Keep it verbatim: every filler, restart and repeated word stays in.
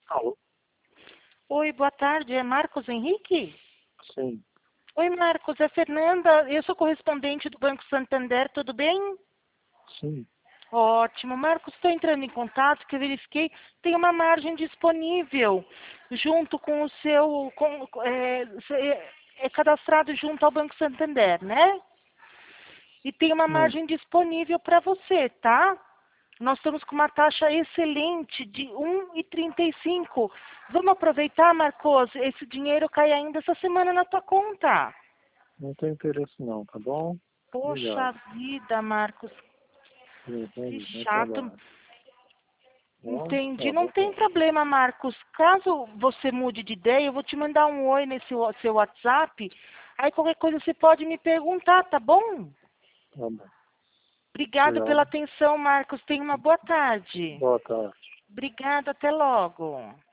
Alô? Oi, boa tarde. É Marcos Henrique? Sim, Oi, Marcos. É Fernanda. Eu sou correspondente do Banco Santander. Tudo bem? sim. Ótimo. Marcos, estou entrando em contato que eu verifiquei. Tem uma margem disponível junto com o seu... Com, é, é é cadastrado junto ao Banco Santander, né? E tem uma Hum, margem disponível para você, tá? Nós estamos com uma taxa excelente de um e trinta e cinco. Vamos aproveitar, Marcos? Esse dinheiro cai ainda essa semana na tua conta. não tem interesse não, tá bom? Poxa Obrigado. vida, Marcos, que Entendi, bom chato. trabalho. Bom, Entendi. tá Não bom, tem problema, Marcos. Caso você mude de ideia, eu vou te mandar um oi nesse wa- seu WhatsApp. Aí qualquer coisa você pode me perguntar, tá bom? tá bom. Obrigado pela Obrigado. atenção, Marcos. Tenha uma boa tarde. Boa tarde. Obrigada, até logo.